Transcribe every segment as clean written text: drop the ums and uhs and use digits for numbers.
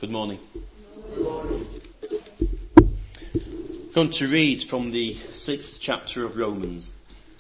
Good morning. I'm going to read from the 6th chapter of Romans.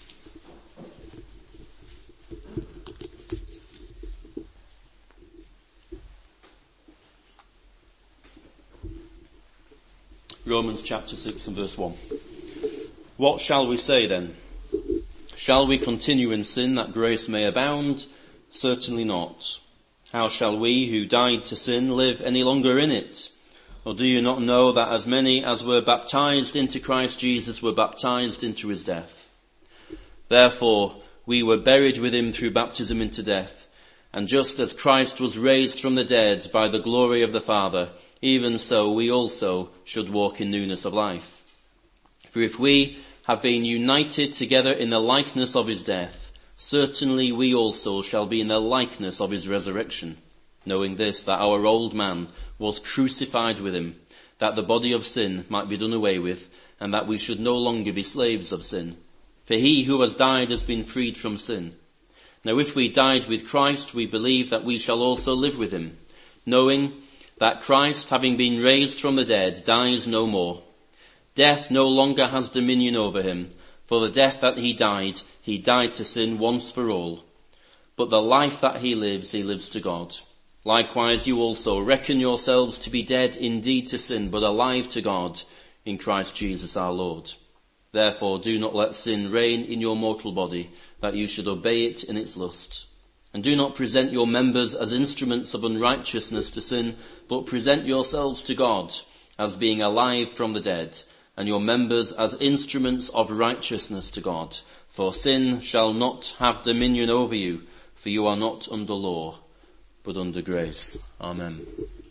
Romans chapter 6 and verse 1. What shall we say then? Shall we continue in sin that grace may abound? Certainly not. How shall we who died to sin live any longer in it? Or do you not know that as many as were baptized into Christ Jesus were baptized into his death? Therefore we were buried with him through baptism into death, and just as Christ was raised from the dead by the glory of the Father, even so we also should walk in newness of life. For if we have been united together in the likeness of his death, certainly we also shall be in the likeness of his resurrection, knowing this, that our old man was crucified with him, that the body of sin might be done away with, and that we should no longer be slaves of sin. For he who has died has been freed from sin. Now if we died with Christ, we believe that we shall also live with him, knowing that Christ, having been raised from the dead, dies no more. Death no longer has dominion over him. For the death that he died to sin once for all. But the life that he lives to God. Likewise you also reckon yourselves to be dead indeed to sin, but alive to God in Christ Jesus our Lord. Therefore do not let sin reign in your mortal body, that you should obey it in its lust. And do not present your members as instruments of unrighteousness to sin, but present yourselves to God as being alive from the dead, and your members as instruments of righteousness to God. For sin shall not have dominion over you, for you are not under law, but under grace. Amen.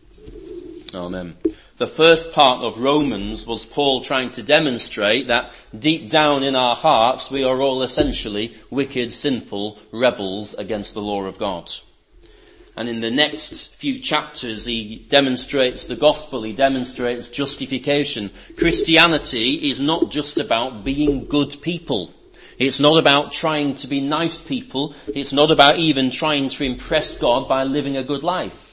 Amen. The first part of Romans was Paul trying to demonstrate that deep down in our hearts we are all essentially wicked, sinful rebels against the law of God. And in the next few chapters he demonstrates the gospel, he demonstrates justification. Christianity is not just about being good people. It's not about trying to be nice people. It's not about even trying to impress God by living a good life.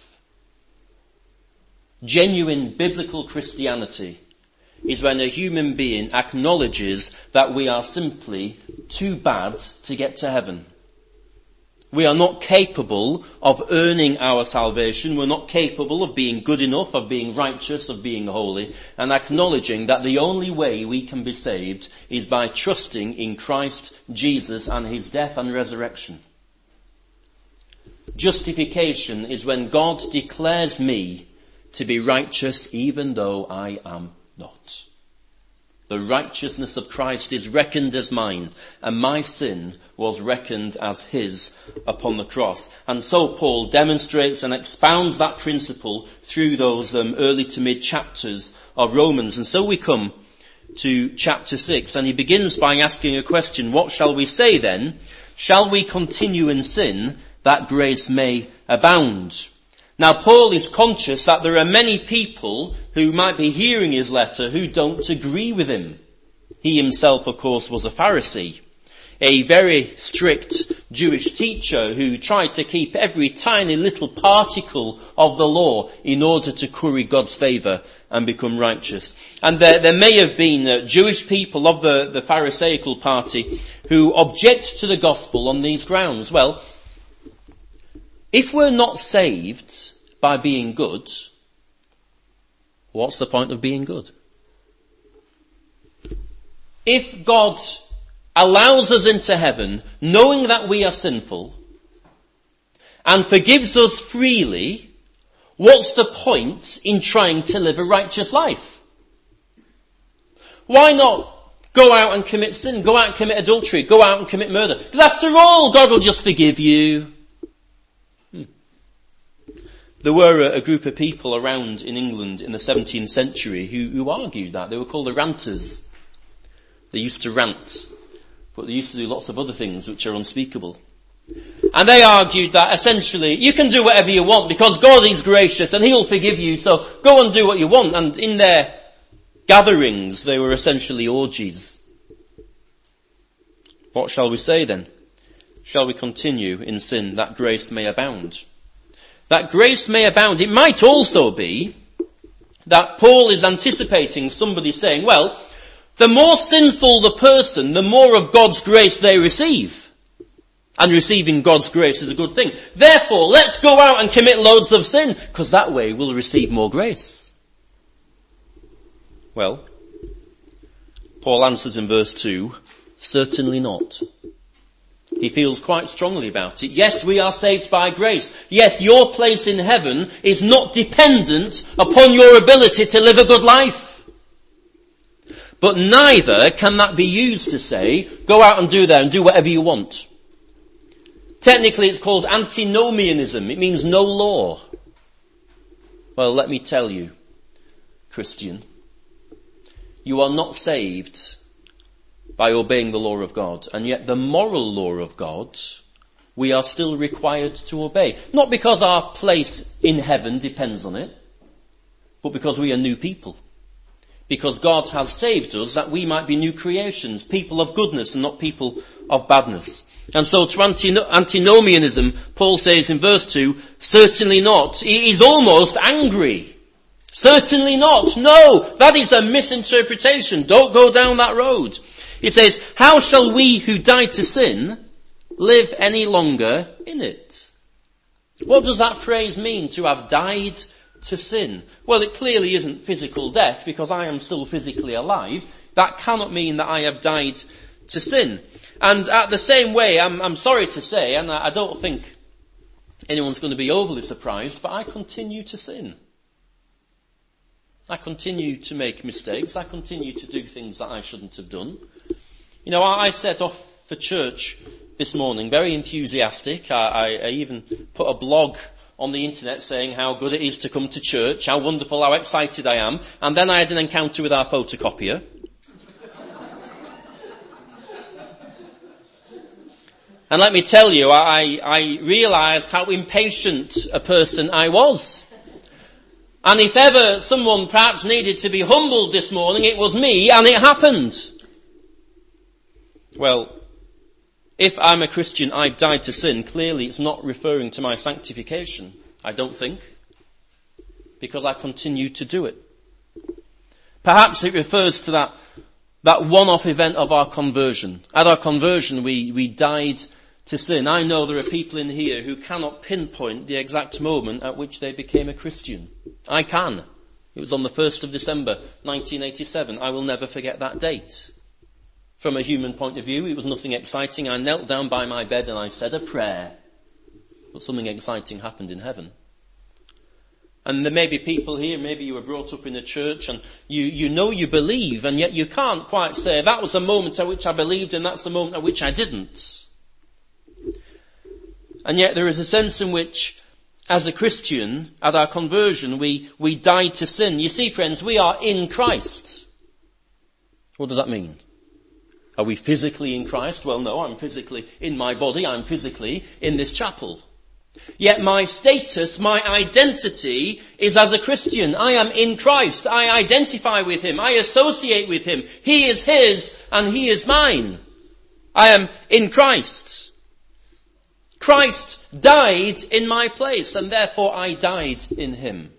Genuine biblical Christianity is when a human being acknowledges that we are simply too bad to get to heaven. We are not capable of earning our salvation. We're not capable of being good enough, of being righteous, of being holy, and acknowledging that the only way we can be saved is by trusting in Christ Jesus and his death and resurrection. Justification is when God declares me to be righteous even though I am not. The righteousness of Christ is reckoned as mine, and my sin was reckoned as his upon the cross. And so Paul demonstrates and expounds that principle through those early to mid chapters of Romans. And so we come to chapter 6, and he begins by asking a question. What shall we say then? Shall we continue in sin that grace may abound? Now Paul is conscious that there are many people who might be hearing his letter who don't agree with him. He himself, of course, was a Pharisee, a very strict Jewish teacher who tried to keep every tiny little particle of the law in order to curry God's favour and become righteous. And there may have been Jewish people of the Pharisaical party who object to the gospel on these grounds. Well, if we're not saved by being good, what's the point of being good? If God allows us into heaven, knowing that we are sinful, and forgives us freely, what's the point in trying to live a righteous life? Why not go out and commit sin, go out and commit adultery, go out and commit murder? Because after all, God will just forgive you. There were a group of people around in England in the 17th century who argued that. They were called the ranters. They used to rant, but they used to do lots of other things which are unspeakable. And they argued that essentially you can do whatever you want because God is gracious and he'll forgive you, so go and do what you want. And in their gatherings they were essentially orgies. What shall we say then? Shall we continue in sin that grace may abound? that grace may abound. It might also be that Paul is anticipating somebody saying, well, the more sinful the person, the more of God's grace they receive. And receiving God's grace is a good thing. Therefore, let's go out and commit loads of sin, because that way we'll receive more grace. Well, Paul answers in verse 2, certainly not. He feels quite strongly about it. Yes, we are saved by grace. Yes, your place in heaven is not dependent upon your ability to live a good life. But neither can that be used to say, go out and do whatever you want. Technically it's called antinomianism. It means no law. Well, let me tell you, Christian, you are not saved by obeying the law of God, and yet the moral law of God we are still required to obey. Not because our place in heaven depends on it, but because we are new people. Because God has saved us that we might be new creations, people of goodness and not people of badness. And so to antinomianism, Paul says in verse 2, certainly not. He is almost angry. Certainly not. No, that is a misinterpretation. Don't go down that road. He says, how shall we who died to sin live any longer in it? What does that phrase mean, to have died to sin? Well, it clearly isn't physical death, because I am still physically alive. That cannot mean that I have died to sin. And at the same way, I'm sorry to say, and I don't think anyone's going to be overly surprised, but I continue to sin. I continue to make mistakes. I continue to do things that I shouldn't have done. You know, I set off for church this morning, very enthusiastic. I even put a blog on the internet saying how good it is to come to church, how wonderful, how excited I am. And then I had an encounter with our photocopier. And let me tell you, I realised how impatient a person I was. And if ever someone perhaps needed to be humbled this morning, it was me, and it happened. Well, if I'm a Christian, I've died to sin, clearly it's not referring to my sanctification, I don't think, because I continue to do it. Perhaps it refers to that one-off event of our conversion. At our conversion, we died to sin. I know there are people in here who cannot pinpoint the exact moment at which they became a Christian. I can. It was on the 1st of December, 1987. I will never forget that date. From a human point of view, it was nothing exciting. I knelt down by my bed and I said a prayer. But something exciting happened in heaven. And there may be people here, maybe you were brought up in a church and you know you believe, and yet you can't quite say, that was the moment at which I believed and that's the moment at which I didn't. And yet there is a sense in which, as a Christian, at our conversion, we died to sin. You see, friends, we are in Christ. What does that mean? Are we physically in Christ? Well, no, I'm physically in my body. I'm physically in this chapel. Yet my status, my identity is as a Christian. I am in Christ. I identify with Him. I associate with Him. He is His and He is mine. I am in Christ. Christ died in my place, and therefore I died in Him.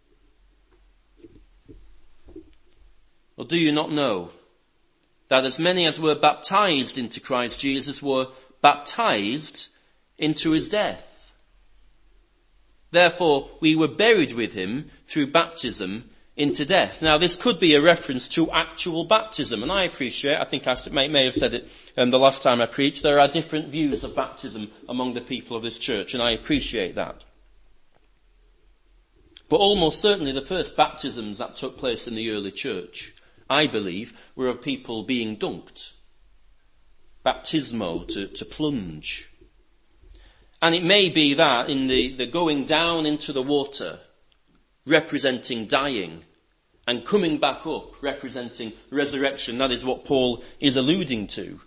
Well, do you not know that as many as were baptized into Christ Jesus were baptized into His death? Therefore, we were buried with Him through baptism into death. Now, this could be a reference to actual baptism, and I think I may have said it the last time I preached, there are different views of baptism among the people of this church, and I appreciate that. But almost certainly the first baptisms that took place in the early church, I believe, were of people being dunked. Baptismo, to plunge. And it may be that in the going down into the water, representing dying, and coming back up, representing resurrection. That is what Paul is alluding to.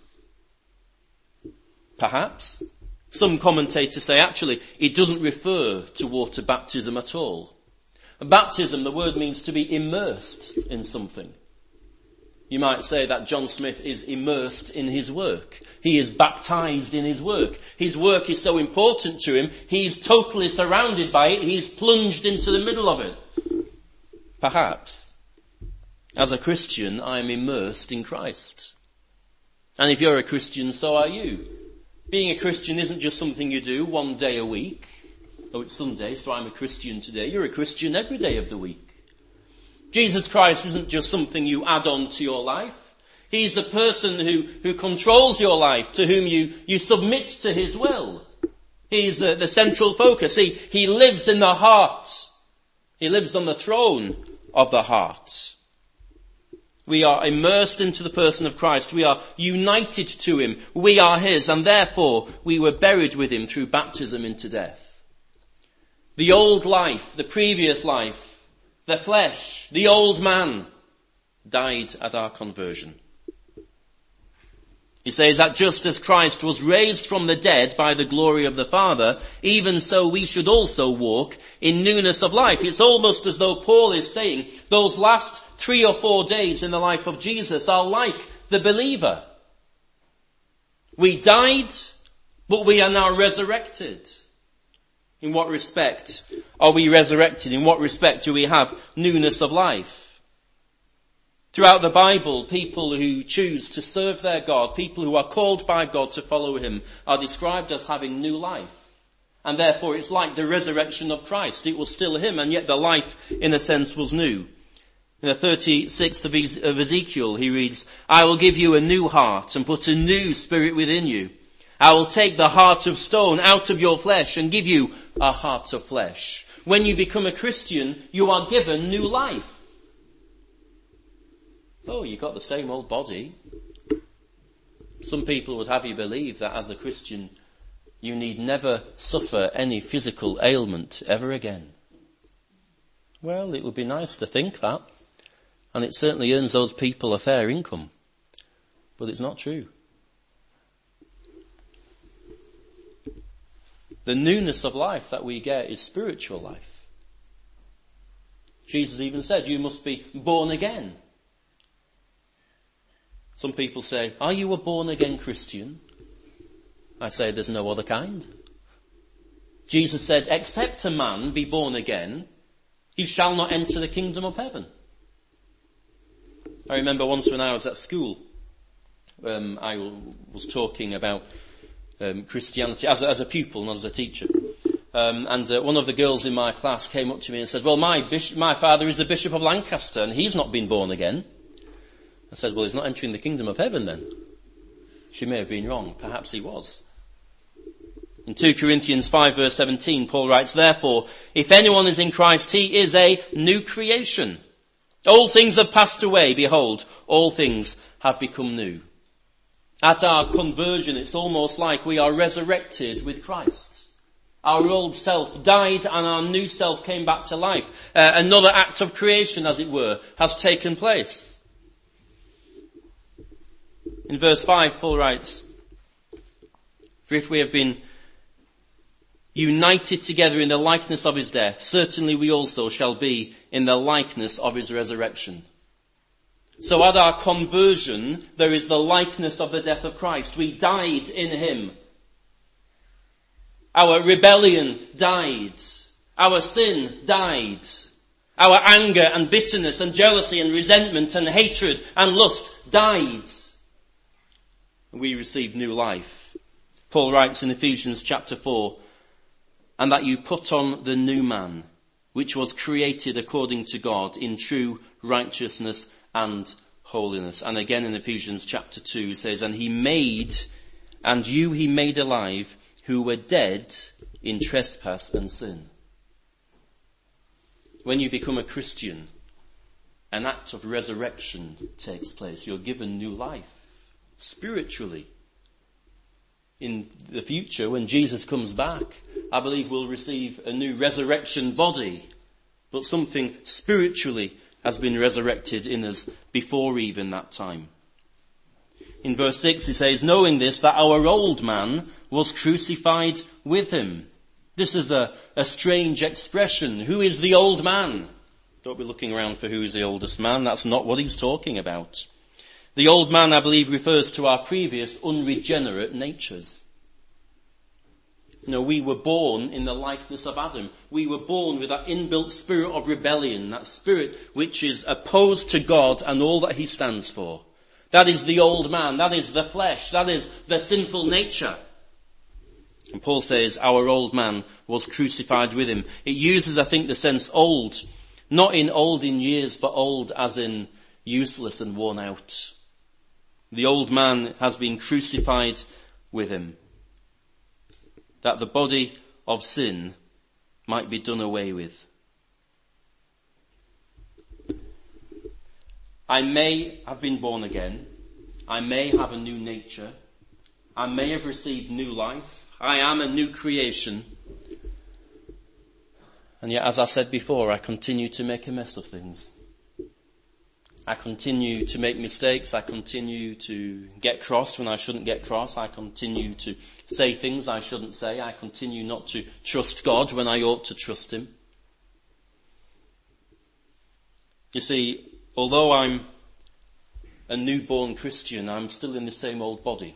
Perhaps. Some commentators say actually it doesn't refer to water baptism at all. Baptism, the word means to be immersed in something. You might say that John Smith is immersed in his work. He is baptized in his work. His work is so important to him, he's totally surrounded by it. He's plunged into the middle of it. Perhaps, as a Christian, I am immersed in Christ. And if you're a Christian, so are you. Being a Christian isn't just something you do one day a week. Oh, it's Sunday, so I'm a Christian today. You're a Christian every day of the week. Jesus Christ isn't just something you add on to your life. He's the person who controls your life, to whom you submit to his will. He's the central focus. He lives in the heart. He lives on the throne of the heart. We are immersed into the person of Christ. We are united to him. We are his, and therefore we were buried with him through baptism into death. The old life, the previous life, the flesh, the old man, died at our conversion. He says that just as Christ was raised from the dead by the glory of the Father, even so we should also walk in newness of life. It's almost as though Paul is saying those last 3 or 4 days in the life of Jesus are like the believer. We died, but we are now resurrected. In what respect are we resurrected? In what respect do we have newness of life? Throughout the Bible, people who choose to serve their God, people who are called by God to follow him, are described as having new life. And therefore it's like the resurrection of Christ. It was still him, and yet the life, in a sense, was new. In the 36th of Ezekiel, he reads, I will give you a new heart and put a new spirit within you. I will take the heart of stone out of your flesh and give you a heart of flesh. When you become a Christian, you are given new life. Oh, you've got the same old body. Some people would have you believe that as a Christian, you need never suffer any physical ailment ever again. Well, it would be nice to think that. And it certainly earns those people a fair income. But it's not true. The newness of life that we get is spiritual life. Jesus even said, you must be born again. Some people say, are you a born again Christian? I say there's no other kind. Jesus said, except a man be born again, he shall not enter the kingdom of heaven. I remember once when I was at school, I was talking about Christianity as a pupil, not as a teacher. And one of the girls in my class came up to me and said, well, my father is the Bishop of Lancaster and he's not been born again. I said, well, he's not entering the kingdom of heaven then. She may have been wrong. Perhaps he was. In 2 Corinthians 5 verse 17, Paul writes, therefore, if anyone is in Christ, he is a new creation. All things have passed away. Behold, all things have become new. At our conversion, it's almost like we are resurrected with Christ. Our old self died and our new self came back to life. Another act of creation, as it were, has taken place. In verse 5, Paul writes, for if we have been united together in the likeness of his death, certainly we also shall be in the likeness of his resurrection. So at our conversion, there is the likeness of the death of Christ. We died in him. Our rebellion died. Our sin died. Our anger and bitterness and jealousy and resentment and hatred and lust died. We receive new life. Paul writes in Ephesians chapter 4, and that you put on the new man, which was created according to God in true righteousness and holiness. And again in Ephesians chapter 2 it says, and he made alive who were dead in trespass and sin. When you become a Christian, an act of resurrection takes place. You're given new life. Spiritually. In the future, when Jesus comes back, I believe we'll receive a new resurrection body. But something spiritually has been resurrected in us before even that time. In verse 6 he says, knowing this, that our old man was crucified with him. This is a strange expression. Who is the old man? Don't be looking around for who is the oldest man. That's not what he's talking about. The old man, I believe, refers to our previous unregenerate natures. We were born in the likeness of Adam. We were born with that inbuilt spirit of rebellion, that spirit which is opposed to God and all that he stands for. That is the old man. That is the flesh. That is the sinful nature. And Paul says our old man was crucified with him. It uses, I think, the sense old, not in old in years, but old as in useless and worn out. The old man has been crucified with him, that the body of sin might be done away with. I may have been born again. I may have a new nature. I may have received new life. I am a new creation. And yet, as I said before, I continue to make a mess of things. I continue to make mistakes. I continue to get cross when I shouldn't get cross. I continue to say things I shouldn't say. I continue not to trust God when I ought to trust him. You see, although I'm a newborn Christian, I'm still in the same old body.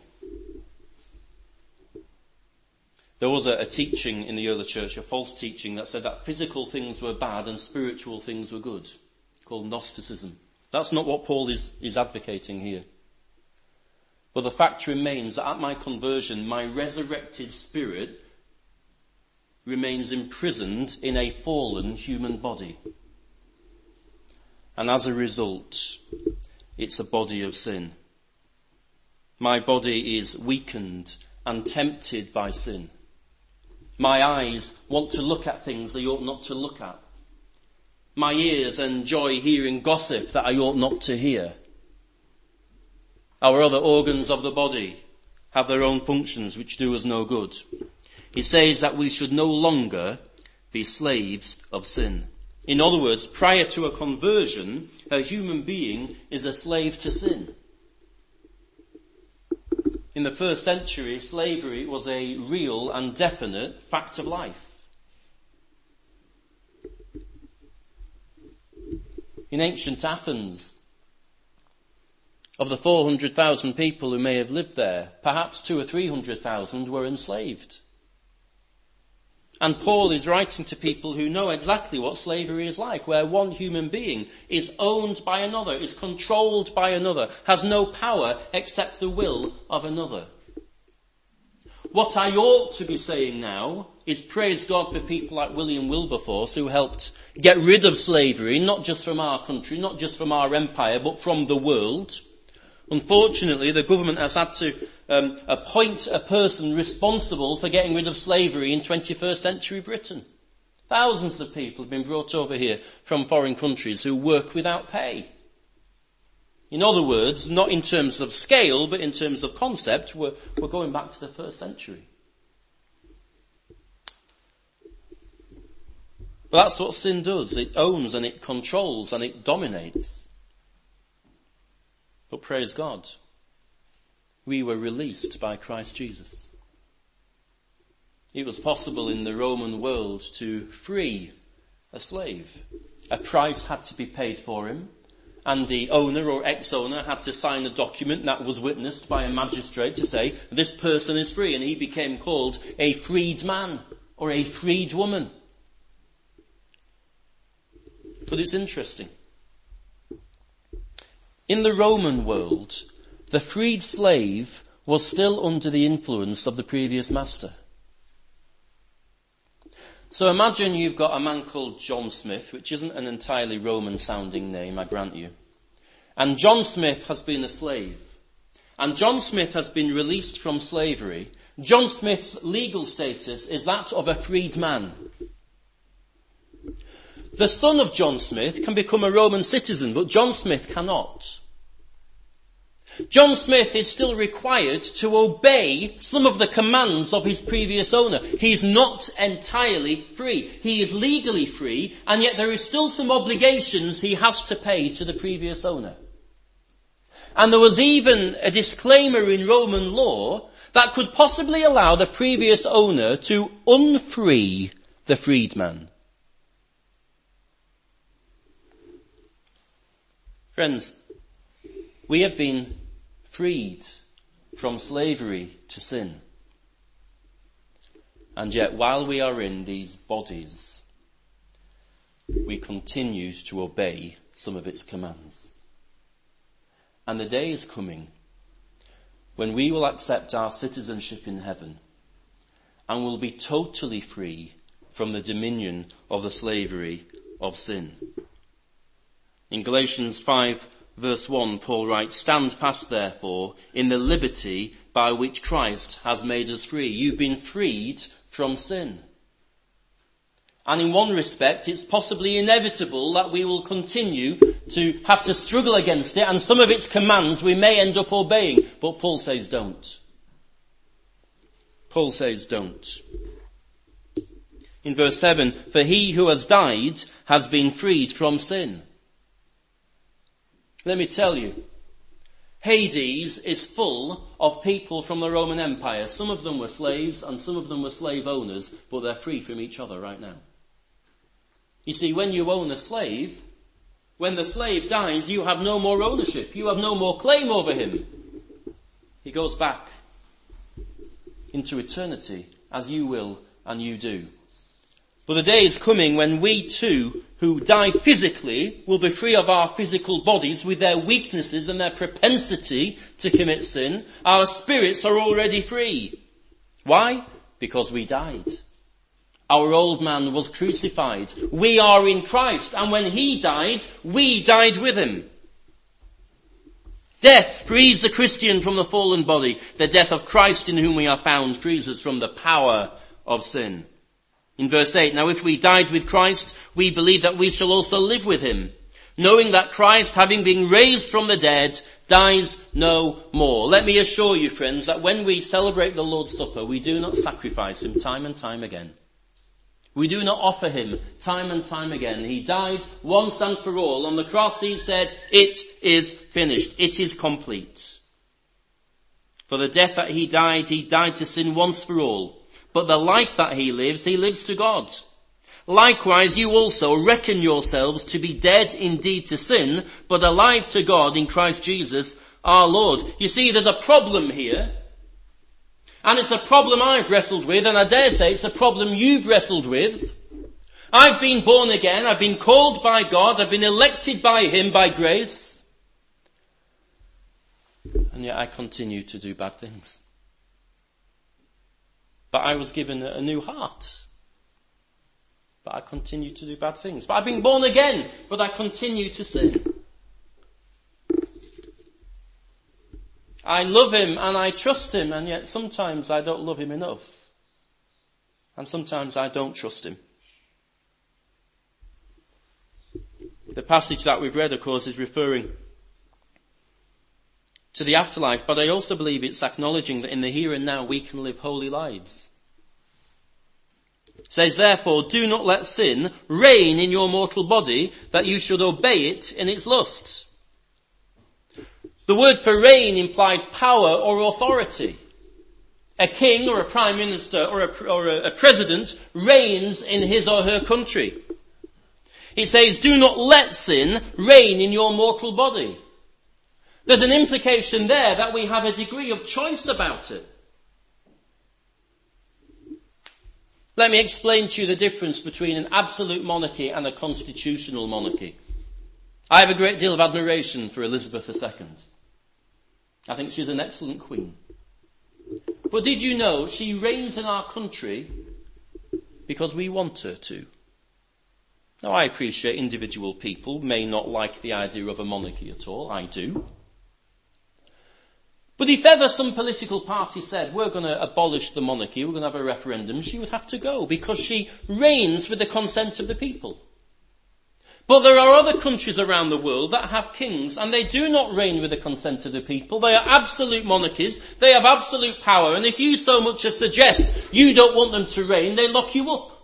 There was a teaching in the early church, a false teaching, that said that physical things were bad and spiritual things were good, called Gnosticism. That's not what Paul is advocating here. But the fact remains that at my conversion, my resurrected spirit remains imprisoned in a fallen human body. And as a result, it's a body of sin. My body is weakened and tempted by sin. My eyes want to look at things they ought not to look at. My ears enjoy hearing gossip that I ought not to hear. Our other organs of the body have their own functions which do us no good. He says that we should no longer be slaves of sin. In other words, prior to a conversion, a human being is a slave to sin. In the first century, slavery was a real and definite fact of life. In ancient Athens, of the 400,000 people who may have lived there, perhaps 200,000 or 300,000 were enslaved. And Paul is writing to people who know exactly what slavery is like, where one human being is owned by another, is controlled by another, has no power except the will of another. What I ought to be saying now is praise God for people like William Wilberforce, who helped get rid of slavery, not just from our country, not just from our empire, but from the world. Unfortunately, the government has had to appoint a person responsible for getting rid of slavery in 21st century Britain. Thousands of people have been brought over here from foreign countries who work without pay. In other words, not in terms of scale, but in terms of concept, we're going back to the first century. But that's what sin does. It owns and it controls and it dominates. But praise God, we were released by Christ Jesus. It was possible in the Roman world to free a slave. A price had to be paid for him, and the owner or ex-owner had to sign a document that was witnessed by a magistrate to say, this person is free, and he became called a freed man or a freed woman. But it's interesting. In the Roman world, the freed slave was still under the influence of the previous master. So imagine you've got a man called John Smith, which isn't an entirely Roman-sounding name, I grant you. And John Smith has been a slave. And John Smith has been released from slavery. John Smith's legal status is that of a freed man. The son of John Smith can become a Roman citizen, but John Smith cannot. John Smith is still required to obey some of the commands of his previous owner. He's not entirely free. He is legally free, and yet there is still some obligations he has to pay to the previous owner. And there was even a disclaimer in Roman law that could possibly allow the previous owner to unfree the freedman. Friends, we have been freed from slavery to sin. And yet, while we are in these bodies, we continue to obey some of its commands. And the day is coming when we will accept our citizenship in heaven and will be totally free from the dominion of the slavery of sin. In Galatians 5 verse 1, Paul writes, "Stand fast therefore in the liberty by which Christ has made us free." You've been freed from sin. And in one respect, it's possibly inevitable that we will continue to have to struggle against it, and some of its commands we may end up obeying. But Paul says don't. Paul says don't. In verse 7, "For he who has died has been freed from sin." Let me tell you, Hades is full of people from the Roman Empire. Some of them were slaves and some of them were slave owners, but they're free from each other right now. You see, when you own a slave, when the slave dies, you have no more ownership. You have no more claim over him. He goes back into eternity as you will and you do. But the day is coming when we too, who die physically, will be free of our physical bodies with their weaknesses and their propensity to commit sin. Our spirits are already free. Why? Because we died. Our old man was crucified. We are in Christ, and when he died, we died with him. Death frees the Christian from the fallen body. The death of Christ in whom we are found frees us from the power of sin. In verse 8, "Now if we died with Christ, we believe that we shall also live with him, knowing that Christ, having been raised from the dead, dies no more." Let me assure you, friends, that when we celebrate the Lord's Supper, we do not sacrifice him time and time again. We do not offer him time and time again. He died once and for all. On the cross he said, "It is finished. It is complete." For the death that he died to sin once for all. But the life that he lives to God. Likewise, you also reckon yourselves to be dead indeed to sin, but alive to God in Christ Jesus our Lord. You see, there's a problem here. And it's a problem I've wrestled with, and I dare say it's a problem you've wrestled with. I've been born again, I've been called by God, I've been elected by him by grace. And yet I continue to do bad things. But I was given a new heart. But I continue to do bad things. But I've been born again, but I continue to sin. I love him and I trust him, and yet sometimes I don't love him enough. And sometimes I don't trust him. The passage that we've read, of course, is referring to the afterlife, but I also believe it's acknowledging that in the here and now we can live holy lives. It says, "Therefore, do not let sin reign in your mortal body, that you should obey it in its lusts." The word for reign implies power or authority. A king or a prime minister or a president reigns in his or her country. It says, "Do not let sin reign in your mortal body." There's an implication there that we have a degree of choice about it. Let me explain to you the difference between an absolute monarchy and a constitutional monarchy. I have a great deal of admiration for Elizabeth II. I think she's an excellent queen. But did you know she reigns in our country because we want her to? Now, I appreciate individual people may not like the idea of a monarchy at all. I do. But if ever some political party said, "We're going to abolish the monarchy, we're going to have a referendum," she would have to go because she reigns with the consent of the people. But there are other countries around the world that have kings, and they do not reign with the consent of the people. They are absolute monarchies. They have absolute power. And if you so much as suggest you don't want them to reign, they lock you up.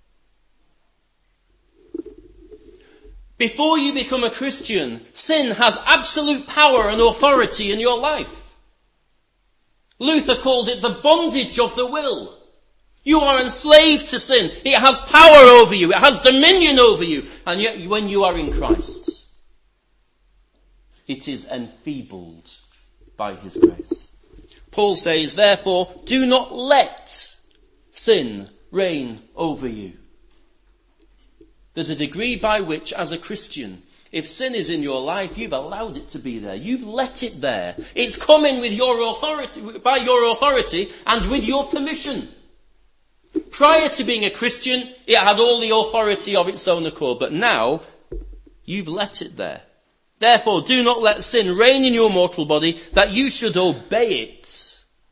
Before you become a Christian, sin has absolute power and authority in your life. Luther called it the bondage of the will. You are enslaved to sin. It has power over you. It has dominion over you. And yet when you are in Christ, it is enfeebled by his grace. Paul says, therefore, do not let sin reign over you. There's a degree by which, as a Christian, if sin is in your life, you've allowed it to be there. You've let it there. It's come in with your authority, by your authority and with your permission. Prior to being a Christian, it had all the authority of its own accord, but now you've let it there. Therefore, do not let sin reign in your mortal body, that you should obey it.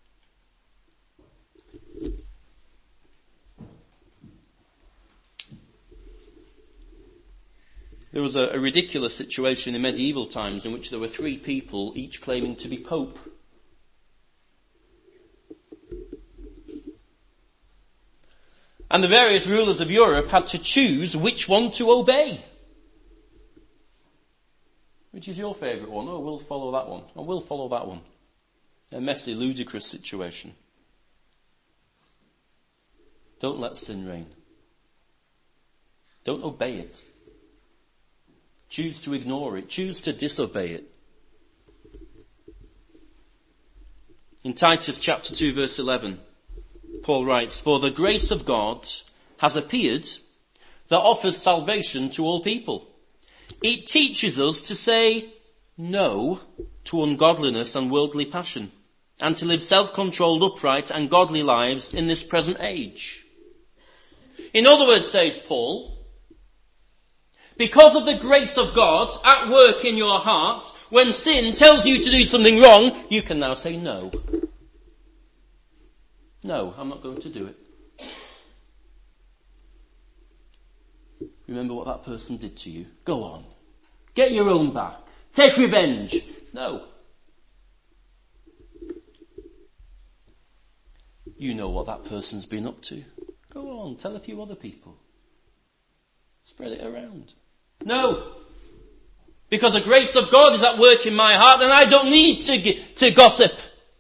There was a ridiculous situation in medieval times in which there were three people, each claiming to be Pope. And the various rulers of Europe had to choose which one to obey. Which is your favourite one? Oh, we'll follow that one. Oh, we'll follow that one. A messy, ludicrous situation. Don't let sin reign. Don't obey it. Choose to ignore it. Choose to disobey it. In Titus chapter 2 verse 11, Paul writes, for the grace of God has appeared that offers salvation to all people. It teaches us to say no to ungodliness and worldly passion, and to live self-controlled, upright and godly lives in this present age. In other words, says Paul, because of the grace of God at work in your heart, when sin tells you to do something wrong, you can now say no. No, I'm not going to do it. Remember what that person did to you. Go on. Get your own back. Take revenge. No. You know what that person's been up to. Go on, tell a few other people. Spread it around. No. Because the grace of God is at work in my heart and I don't need to gossip.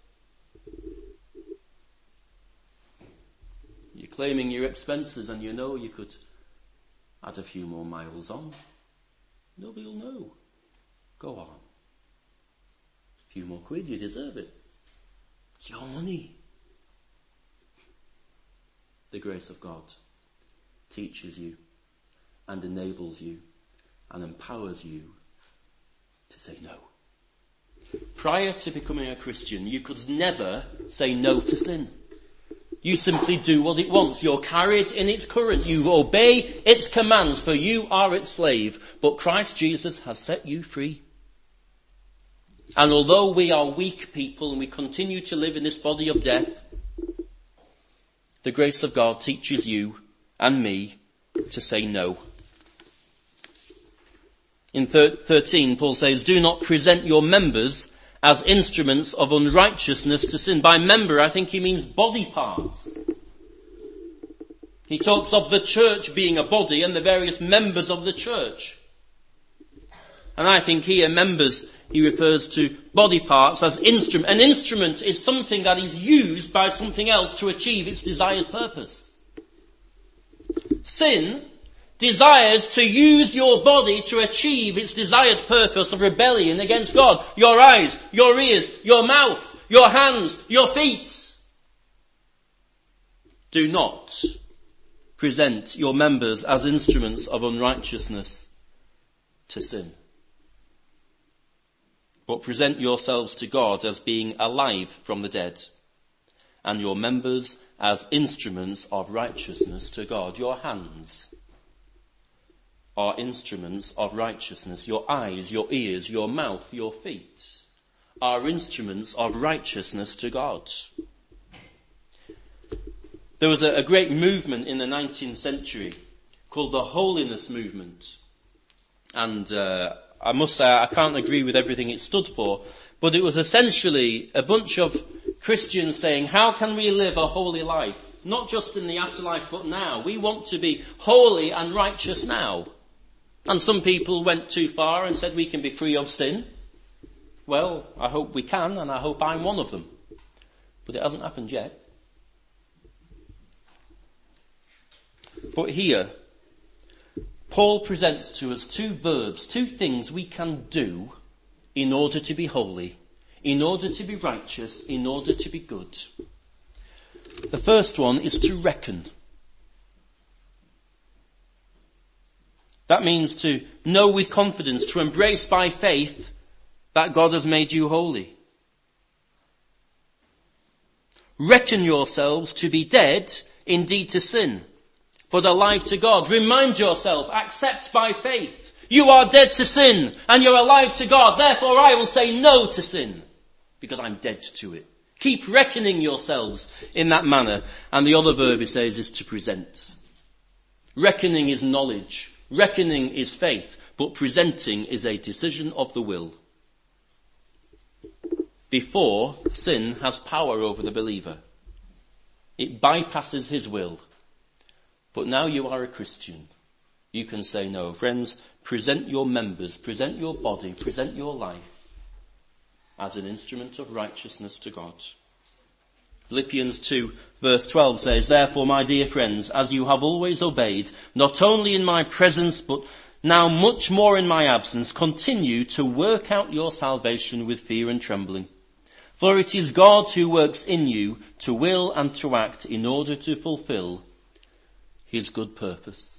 You're claiming your expenses and you know you could add a few more miles on. Nobody will know. Go on. A few more quid, you deserve it. It's your money. The grace of God teaches you and enables you and empowers you to say no. Prior to becoming a Christian, you could never say no to sin. You simply do what it wants. You're carried in its current. You obey its commands, for you are its slave. But Christ Jesus has set you free. And although we are weak people and we continue to live in this body of death, the grace of God teaches you and me to say no. In 13, Paul says, do not present your members as instruments of unrighteousness to sin. By member, I think he means body parts. He talks of the church being a body and the various members of the church. And I think here, members, he refers to body parts as instrument. An instrument is something that is used by something else to achieve its desired purpose. Sin desires to use your body to achieve its desired purpose of rebellion against God. Your eyes, your ears, your mouth, your hands, your feet. Do not present your members as instruments of unrighteousness to sin, but present yourselves to God as being alive from the dead, and your members as instruments of righteousness to God. Your hands are instruments of righteousness. Your eyes, your ears, your mouth, your feet are instruments of righteousness to God. There was a great movement in the 19th century called the Holiness Movement. And I must say I can't agree with everything it stood for, but it was essentially a bunch of Christians saying, how can we live a holy life? Not just in the afterlife, but now. We want to be holy and righteous now. And some people went too far and said we can be free of sin. Well, I hope we can, and I hope I'm one of them. But it hasn't happened yet. But here, Paul presents to us two verbs, two things we can do in order to be holy, in order to be righteous, in order to be good. The first one is to reckon. That means to know with confidence, to embrace by faith that God has made you holy. Reckon yourselves to be dead indeed to sin, but alive to God. Remind yourself, accept by faith. You are dead to sin and you're alive to God. Therefore I will say no to sin because I'm dead to it. Keep reckoning yourselves in that manner. And the other verb he says is to present. Reckoning is knowledge. Reckoning is faith. But presenting is a decision of the will. Before, sin has power over the believer. It bypasses his will. But now you are a Christian. You can say no. Friends, present your members, present your body, present your life as an instrument of righteousness to God. Philippians 2 verse 12 says, "Therefore, my dear friends, as you have always obeyed, not only in my presence, but now much more in my absence, continue to work out your salvation with fear and trembling. For it is God who works in you to will and to act in order to fulfill his good purpose."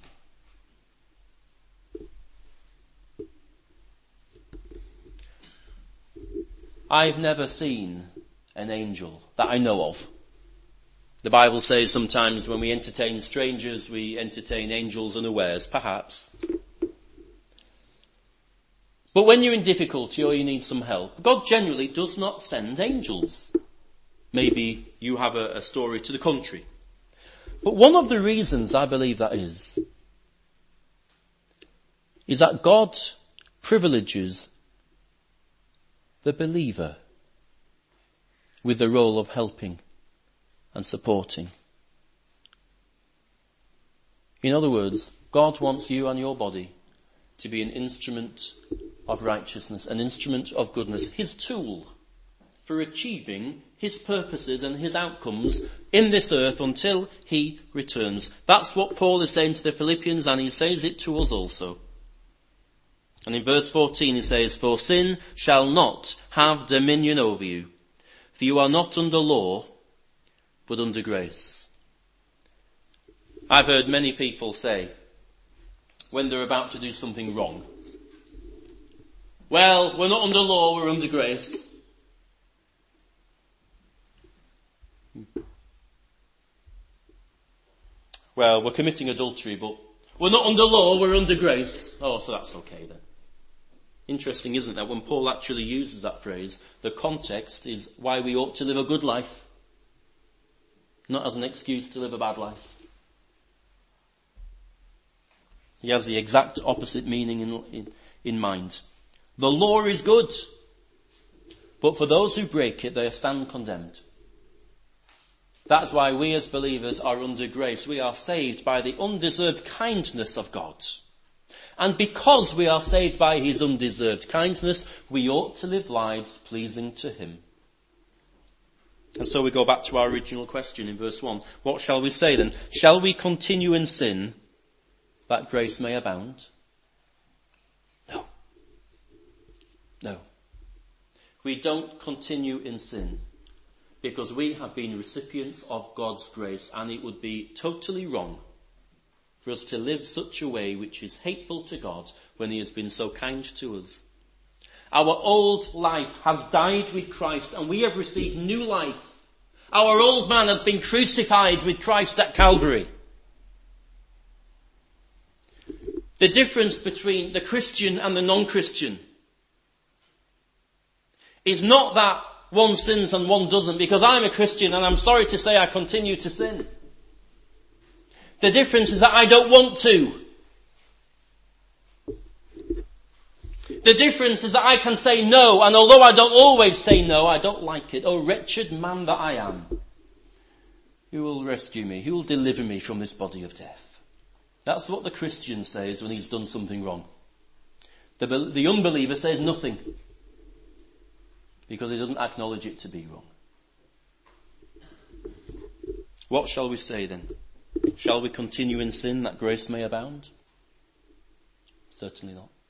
I've never seen an angel that I know of. The Bible says sometimes when we entertain strangers, we entertain angels unawares, perhaps. But when you're in difficulty or you need some help, God generally does not send angels. Maybe you have a story to the contrary. But one of the reasons I believe that is that God privileges the believer with the role of helping and supporting. In other words, God wants you and your body to be an instrument of righteousness, an instrument of goodness, his tool for achieving his purposes and his outcomes in this earth until he returns. That's what Paul is saying to the Philippians, and he says it to us also. And in verse 14 he says, "For sin shall not have dominion over you, for you are not under law, but under grace." I've heard many people say, when they're about to do something wrong, "Well, we're not under law, we're under grace." "Well, we're committing adultery, but we're not under law, we're under grace." Oh, so that's okay then. Interesting, isn't it, that when Paul actually uses that phrase, the context is why we ought to live a good life, not as an excuse to live a bad life. He has the exact opposite meaning in mind. The law is good, but for those who break it, they stand condemned. That's why we as believers are under grace. We are saved by the undeserved kindness of God. And because we are saved by his undeserved kindness, we ought to live lives pleasing to him. And so we go back to our original question in verse 1. What shall we say then? Shall we continue in sin that grace may abound? No. No. We don't continue in sin because we have been recipients of God's grace, and it would be totally wrong for us to live such a way which is hateful to God when he has been so kind to us. Our old life has died with Christ and we have received new life. Our old man has been crucified with Christ at Calvary. The difference between the Christian and the non-Christian is not that one sins and one doesn't, because I'm a Christian and I'm sorry to say I continue to sin. The difference is that I don't want to. The difference is that I can say no, and although I don't always say no, I don't like it. Oh, wretched man that I am. Who will rescue me? Who will deliver me from this body of death? That's what the Christian says when he's done something wrong. The unbeliever says nothing because he doesn't acknowledge it to be wrong. What shall we say then? Shall we continue in sin that grace may abound? Certainly not.